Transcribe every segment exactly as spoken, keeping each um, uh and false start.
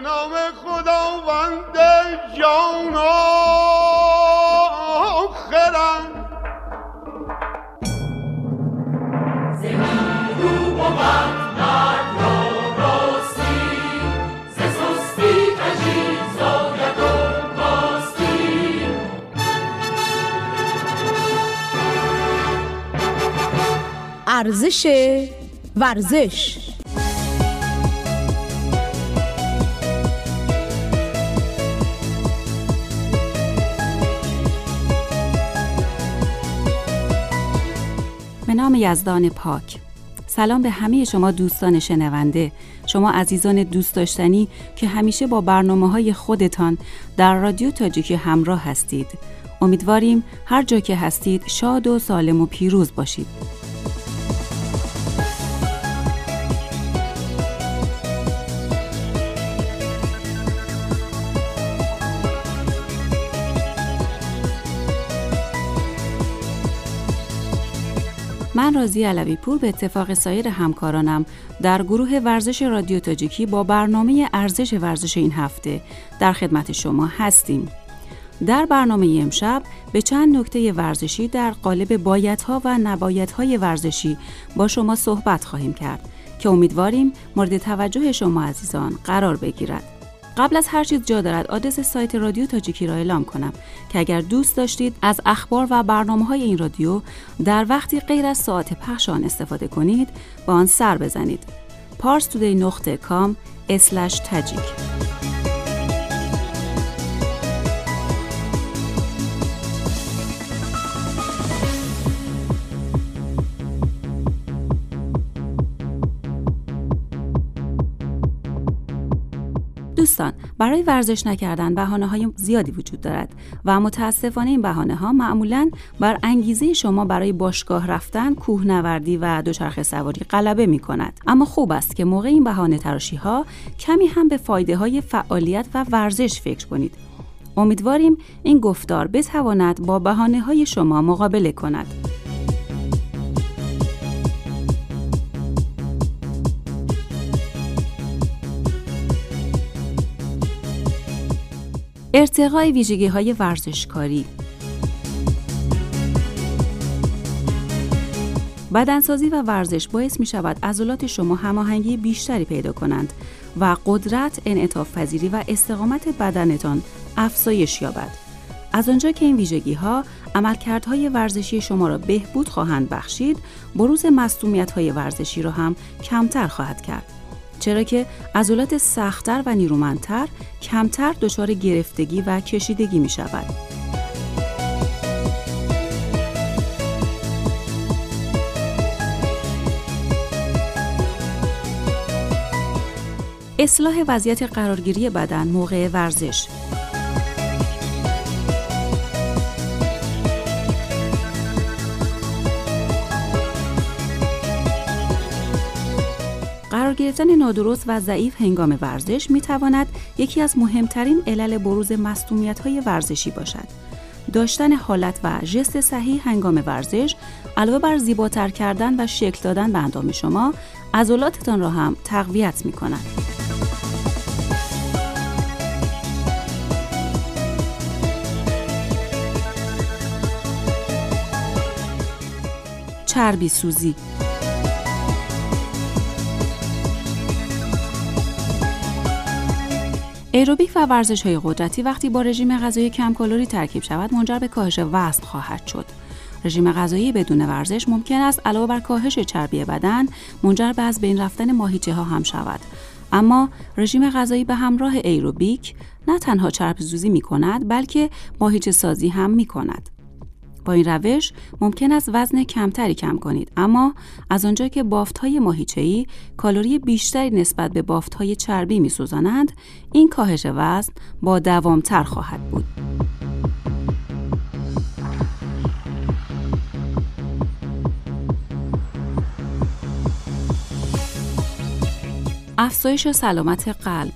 نام خداوند جان آخرم زمین رو بود مرد را راستی ز سستی کجی زاید و کاستی ارزش ورزش. به نام یزدان پاک. سلام به همه شما دوستان شنونده، شما عزیزان دوست داشتنی که همیشه با برنامه‌های خودتان در رادیو تاجیکی همراه هستید. امیدواریم هر جا که هستید شاد و سالم و پیروز باشید. من راضیه علوی پور به اتفاق سایر همکارانم در گروه ورزش رادیو تاجیکی با برنامه ارزش ورزش این هفته در خدمت شما هستیم. در برنامه امشب به چند نکته ورزشی در قالب بایدها و نبایدهای ورزشی با شما صحبت خواهیم کرد که امیدواریم مورد توجه شما عزیزان قرار بگیرد. قبل از هر چیز جا دارد آدرس سایت رادیو تاجیکی را اعلام کنم که اگر دوست داشتید از اخبار و برنامه‌های این رادیو در وقتی غیر از ساعت پخش آن استفاده کنید با آن سر بزنید. پارس تودی نقطه کام اسلش تاجیک. دوستان، برای ورزش نکردن بهانه‌های زیادی وجود دارد و متاسفانه این بهانه‌ها معمولاً بر انگیزه شما برای باشگاه رفتن، کوهنوردی و دوچرخه سواری غلبه می‌کند. اما خوب است که موقع این بهانه تراشی‌ها کمی هم به فایده‌های فعالیت و ورزش فکر کنید. امیدواریم این گفتار بتواند با بهانه‌های شما مقابله کند. ارتقای ویژگی‌های ورزشکاری. بدنسازی و ورزش باعث می‌شود عضلات شما هماهنگی بیشتری پیدا کنند و قدرت، انعطاف پذیری و استقامت بدنتان افزایش یابد. از آنجا که این ویژگی‌ها عملکردهای ورزشی شما را بهبود خواهند بخشید، بروز مصدومیت‌های ورزشی را هم کمتر خواهد کرد. چرا که عضلات سخت‌تر و نیرومندتر کمتر دچار گرفتگی و کشیدگی می شود. اصلاح وضعیت قرارگیری بدن موقع ورزش. قرار گرفتن نادرست و ضعیف هنگام ورزش می تواند یکی از مهمترین علل بروز مصدومیت‌های ورزشی باشد. داشتن حالت و ژست صحیح هنگام ورزش علاوه بر زیباتر کردن و شکل دادن به اندام شما، عضلاتتان را هم تقویت می کند. چربی سوزی. ایروبیک و ورزش‌های قدرتی وقتی با رژیم غذایی کم کالری ترکیب شود منجر به کاهش وزن خواهد شد. رژیم غذایی بدون ورزش ممکن است علاوه بر کاهش چربی بدن منجر به از بین رفتن ماهیچه‌ها هم شود. اما رژیم غذایی به همراه ایروبیک نه تنها چربی‌سوزی می‌کند بلکه ماهیچه سازی هم می‌کند. با این روش ممکن است وزن کمتری کم کنید، اما از آنجا که بافت‌های ماهیچه‌ای کالری بیشتری نسبت به بافت‌های چربی می‌سوزانند، این کاهش وزن با دوام‌تر خواهد بود. افزایش سلامت قلب.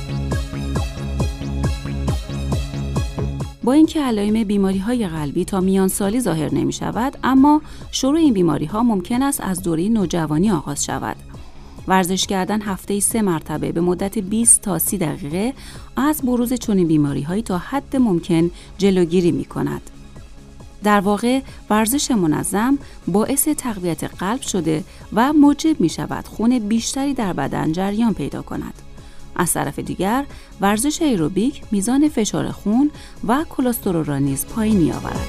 با اینکه علائم بیماری‌های قلبی تا میان سالی ظاهر نمی شود، اما شروع این بیماری‌ها ممکن است از دوره نوجوانی آغاز شود. ورزش کردن هفته‌ای سه مرتبه به مدت بیست تا سی دقیقه از بروز چنین بیماری‌هایی تا حد ممکن جلوگیری می‌کند. در واقع ورزش منظم باعث تقویت قلب شده و موجب می‌شود خون بیشتری در بدن جریان پیدا کند. از طرف دیگر ورزش ایروبیک میزان فشار خون و کلسترول را نیز پایین می‌آورد.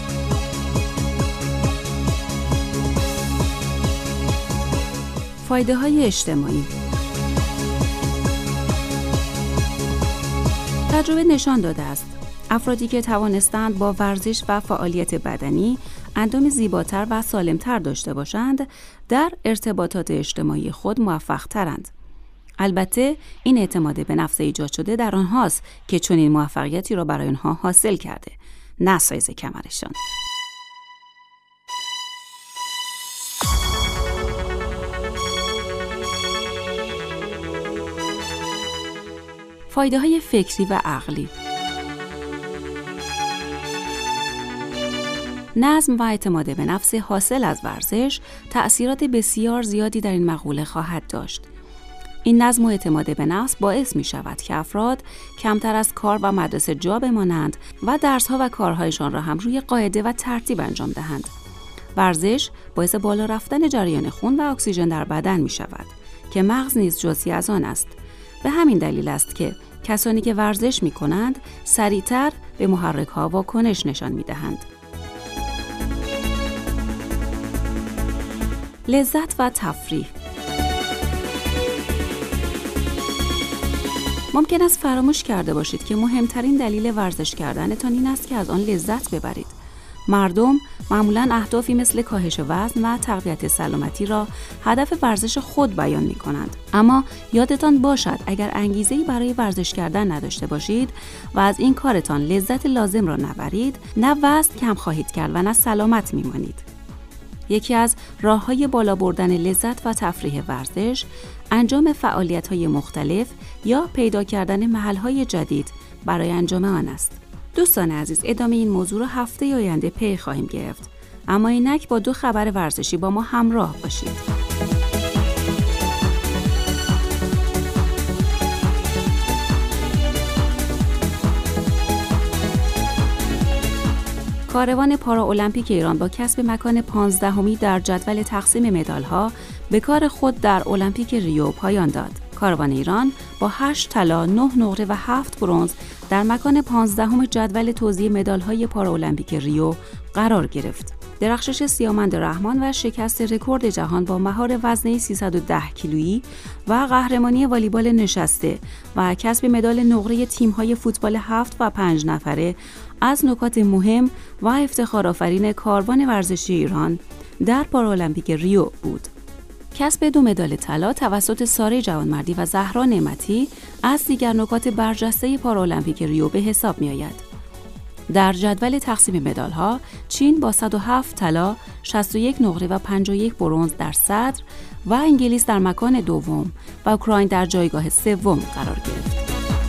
فایده‌های اجتماعی. تجربه نشان داده است افرادی که توانستند با ورزش و فعالیت بدنی اندام زیباتر و سالمتر داشته باشند، در ارتباطات اجتماعی خود موفق‌ترند. البته این اعتماد به نفس ایجاد شده در آنهاست که چنین موفقیتی را برای آنها حاصل کرده، نه سایز کمرشان. فایده‌های فکری و عقلی. نظم و اعتماد به نفس حاصل از ورزش تأثیرات بسیار زیادی در این مقوله خواهد داشت. این نظم و اعتماد به نفس باعث می شود که افراد کمتر از کار و مدرسه جا بمانند و درس‌ها و کارهایشان را هم روی قاعده و ترتیب انجام دهند. ورزش باعث بالا رفتن جریان خون و اکسیژن در بدن می شود که مغز نیز جزئی از آن است. به همین دلیل است که کسانی که ورزش می کنند سریعتر به محرک ها واکنش نشان می دهند. لذت و تفریح. ممکن است فراموش کرده باشید که مهمترین دلیل ورزش کردنتان این است که از آن لذت ببرید. مردم معمولاً اهدافی مثل کاهش وزن و تقویت سلامتی را هدف ورزش خود بیان می کنند. اما یادتان باشد اگر انگیزه‌ای برای ورزش کردن نداشته باشید و از این کارتان لذت لازم را نبرید، نه وزن کم خواهید کرد و نه سلامت می مانید. یکی از راه‌های بالا بردن لذت و تفریح ورزش، انجام فعالیت‌های مختلف یا پیدا کردن محل‌های جدید برای انجام آن است. دوستان عزیز، ادامه این موضوع را هفته آینده پی خواهیم گرفت. اما اینک با دو خبر ورزشی با ما همراه باشید. کاروان پاراولمپیک ایران با کسب مکان پانزدهمی در جدول تقسیم مدال‌ها به کار خود در المپیک ریو پایان داد. کاروان ایران با هشت طلا، نه نقره و هفت برنز در مکان پانزدهم جدول توزیع مدال‌های پاراولمپیک ریو قرار گرفت. درخشش سیامند رحمان و شکست رکورد جهان با مهار وزنه سیصد و ده کیلویی و قهرمانی والیبال نشسته و کسب مدال نقره تیم‌های فوتبال هفت و پنج نفره از نکات مهم و افتخارآفرین کاروان ورزشی ایران در پاراولمپیک ریو بود. کسب دو مدال طلا توسط ساره جوانمردی و زهرا نعمتی از دیگر نکات برجسته پاراولمپیک ریو به حساب می‌آید. در جدول تقسیم مدال‌ها چین با صد و هفت طلا، شصت و یک نقره و پنجاه و یک برنز در صدر و انگلیس در مکان دوم و اوکراین در جایگاه سوم قرار گرفت.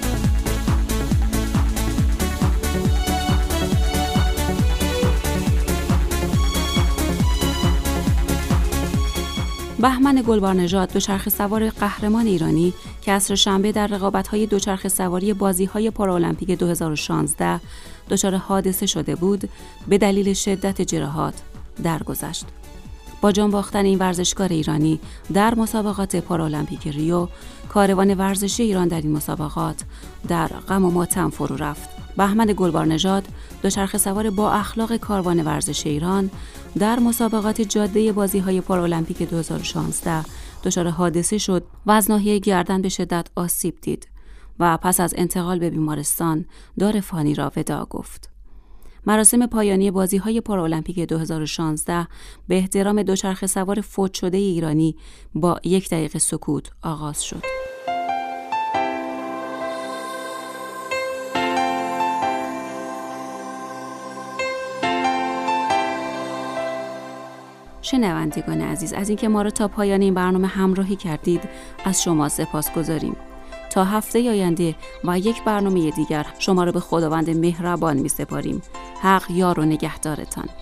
بهمن گلبارنژاد، دوچرخه سوار قهرمان ایرانی که عصر شنبه در رقابت‌های دوچرخه سواری بازی‌های پاراولمپیک دو هزار و شانزده دچار حادثه شده بود، به دلیل شدت جراحات درگذشت. با جان باختن این ورزشکار ایرانی در مسابقات پاراولمپیک ریو، کاروان ورزشی ایران در این مسابقات در غم و ماتم فرو رفت. بهمن گلبارنژاد، دوچرخه سوار با اخلاق کاروان ورزشی ایران، در مسابقات جاده بازی‌های پاراولمپیک دو هزار و شانزده دچار حادثه شد و از ناحیه گردن به شدت آسیب دید و پس از انتقال به بیمارستان دار فانی را وداع گفت. مراسم پایانی بازی‌های پاراولمپیک دو هزار و شانزده به احترام دوچرخه سوار فوت شده ایرانی با یک دقیقه سکوت آغاز شد. شنوندگان عزیز، از اینکه ما را تا پایان این برنامه همراهی کردید از شما سپاسگزاریم. تا هفته آینده و یک برنامه دیگر شما را به خداوند مهربان می سپاریم. حق یار و نگهدارتان.